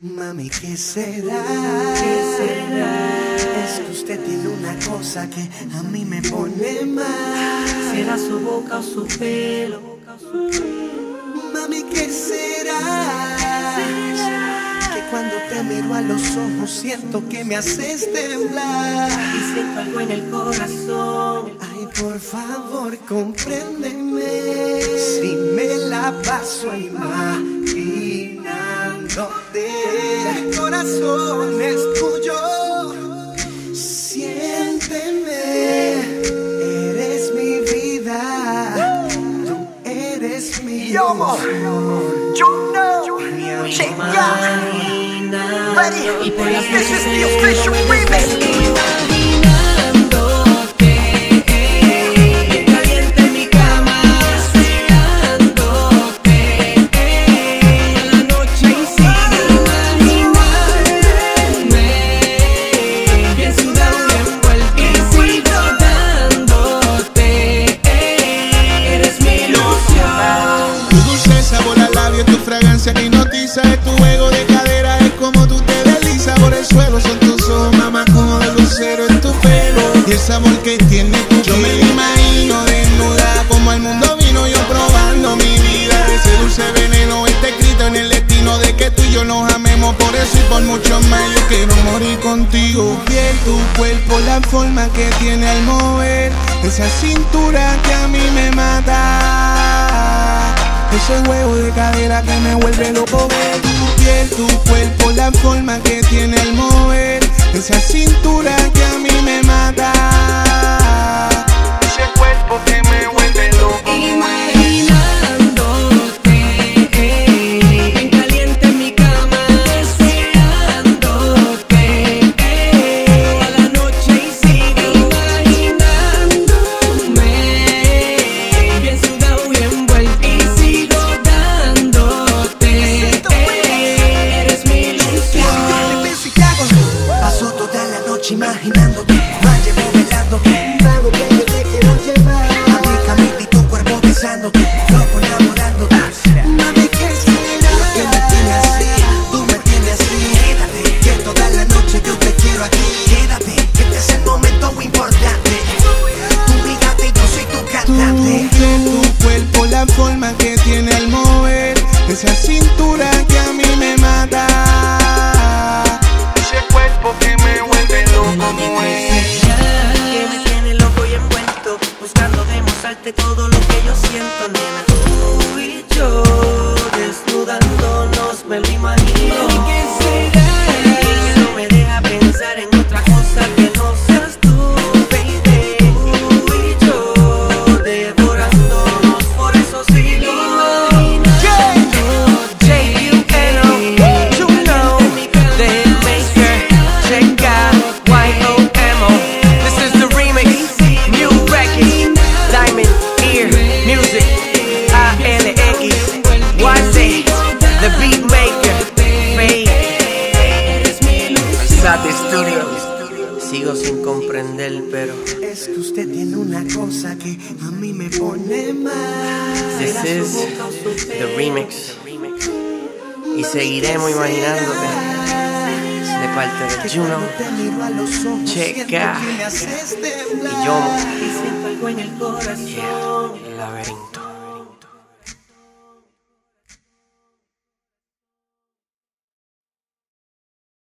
Mami, ¿qué será? Es que usted tiene una cosa que a mí me pone mal. ¿Será su boca o su pelo? Mami, ¿qué será? Que cuando te miro a los ojos siento que me haces temblar. Y siento algo en el corazón. Ay, por favor, compréndeme. Si me la paso imaginándote, el corazón es tuyo. Siénteme, eres mi vida, tú eres mi Yomo, you know, check out, ready, this is the official remix. Tu fragancia que hipnotiza, es tu juego de cadera, es como tú te deslizas por el suelo. Son tus ojos, mamá, como de lucero en tu pelo. Y ese amor que tiene tu piel, yo me lo imagino desnuda, como al mundo vino yo probando mi vida. Ese dulce veneno está escrito en el destino de que tú y yo nos amemos. Por eso y por mucho más yo quiero morir contigo. Tu piel, tu cuerpo, la forma que tiene al mover, esa cintura que a mí me mata. Ese juego de cadera que me vuelve loco, ver tu piel, tu cuerpo, la forma que tiene al mover, esa cintura que a mí me mata. Ese cuerpo que me vuelve loco. Imaginándote, bien caliente en mi cama, deseándote, toda la noche y sigo imaginándome, bien sudado y envuelto. Imaginándote, más llevo velándote, trago que yo te quiero llevar. A mi camita y tu cuerpo besándote, loco enamorándote. Mami, ¿qué será? Que me tiene así, tú me tienes así. Quédate, que toda la noche yo te quiero aquí. Quédate, que este es el momento importante. Tú brillante y yo soy tu cantante. Tu cuerpo, la forma que tiene al mover, esa cintura que a mí me mata. Ese cuerpo que me vuelve loco. Que me tiene loco y envuelto, buscando demostrarte todo lo que yo siento, nena. Tú y yo desnudándonos, me lo imagino. ¿Qué será? Y que no me deja pensar en otra cosa que no seas tú, baby. Tú y yo devorándonos, por eso sigo imaginando. J-U-N-O, you know, the hitmaker, check out, Y-O-M-O. This is the remix, new record, Diamond Ear Music, A-L-X, YZ, the beatmaker, Fade, Sati Studios. Sigo sin comprender, pero Es que usted tiene una cosa que a mí me pone mal. this is the remix. Y seguiremos imaginándote de parte de Juno, Checa y Yomo. Y siento algo en el corazón. El laberinto.